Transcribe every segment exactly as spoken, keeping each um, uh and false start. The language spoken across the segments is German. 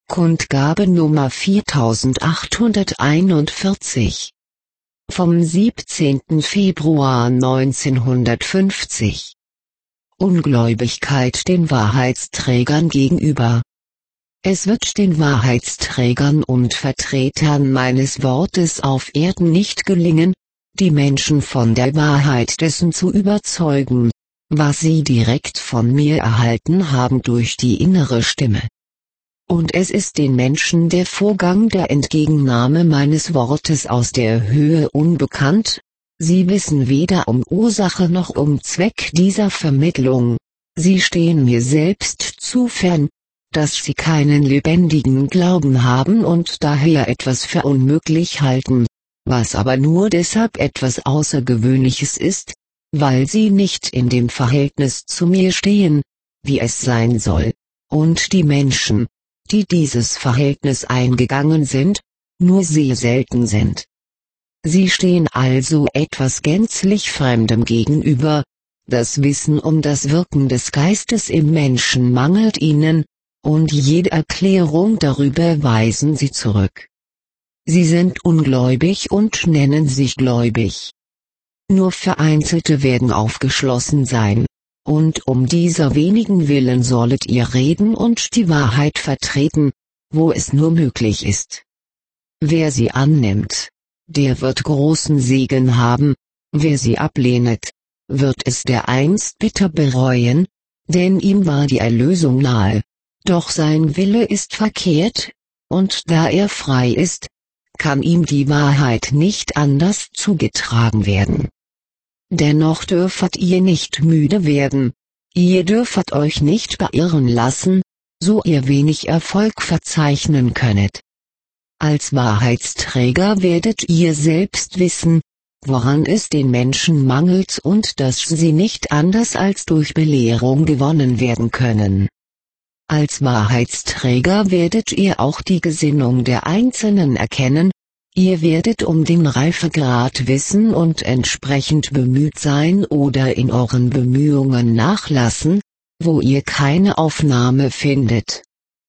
Kundgabe Nummer viertausendachthunderteinundvierzig. Vom siebzehnten Februar neunzehnhundertfünfzig. Ungläubigkeit den Wahrheitsträgern gegenüber. Es wird den Wahrheitsträgern und Vertretern meines Wortes auf Erden nicht gelingen, die Menschen von der Wahrheit dessen zu überzeugen, was sie direkt von mir erhalten haben durch die innere Stimme. Und es ist den Menschen der Vorgang der Entgegennahme meines Wortes aus der Höhe unbekannt, sie wissen weder um Ursache noch um Zweck dieser Vermittlung, sie stehen mir selbst zu fern, dass sie keinen lebendigen Glauben haben und daher etwas für unmöglich halten, was aber nur deshalb etwas Außergewöhnliches ist, weil sie nicht in dem Verhältnis zu mir stehen, wie es sein soll, und die Menschen, die dieses Verhältnis eingegangen sind, nur sehr selten sind. Sie stehen also etwas gänzlich Fremdem gegenüber, das Wissen um das Wirken des Geistes im Menschen mangelt ihnen, und jede Erklärung darüber weisen sie zurück. Sie sind ungläubig und nennen sich gläubig. Nur Vereinzelte werden aufgeschlossen sein. Und um dieser wenigen willen sollet ihr reden und die Wahrheit vertreten, wo es nur möglich ist. Wer sie annimmt, der wird großen Segen haben, wer sie ablehnet, wird es dereinst bitter bereuen, denn ihm war die Erlösung nahe, doch sein Wille ist verkehrt, und da er frei ist, kann ihm die Wahrheit nicht anders zugetragen werden. Dennoch dürfet ihr nicht müde werden, ihr dürfet euch nicht beirren lassen, so ihr wenig Erfolg verzeichnen könnet. Als Wahrheitsträger werdet ihr selbst wissen, woran es den Menschen mangelt und dass sie nicht anders als durch Belehrung gewonnen werden können. Als Wahrheitsträger werdet ihr auch die Gesinnung der Einzelnen erkennen, ihr werdet um den Reifegrad wissen und entsprechend bemüht sein oder in euren Bemühungen nachlassen, wo ihr keine Aufnahme findet.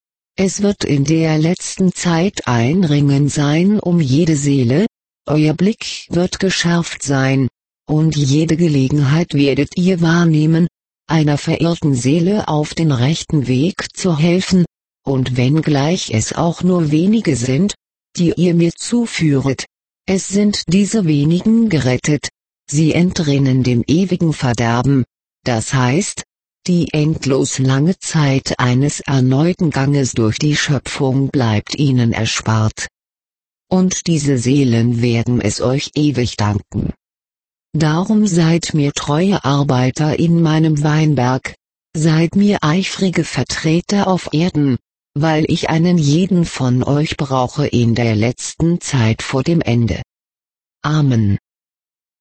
Es wird in der letzten Zeit ein Ringen sein um jede Seele, euer Blick wird geschärft sein, und jede Gelegenheit werdet ihr wahrnehmen, einer verirrten Seele auf den rechten Weg zu helfen, und wenngleich es auch nur wenige sind, die ihr mir zuführet, es sind diese wenigen gerettet, sie entrinnen dem ewigen Verderben, das heißt, die endlos lange Zeit eines erneuten Ganges durch die Schöpfung bleibt ihnen erspart. Und diese Seelen werden es euch ewig danken. Darum seid mir treue Arbeiter in meinem Weinberg, seid mir eifrige Vertreter auf Erden, weil ich einen jeden von euch brauche in der letzten Zeit vor dem Ende. Amen.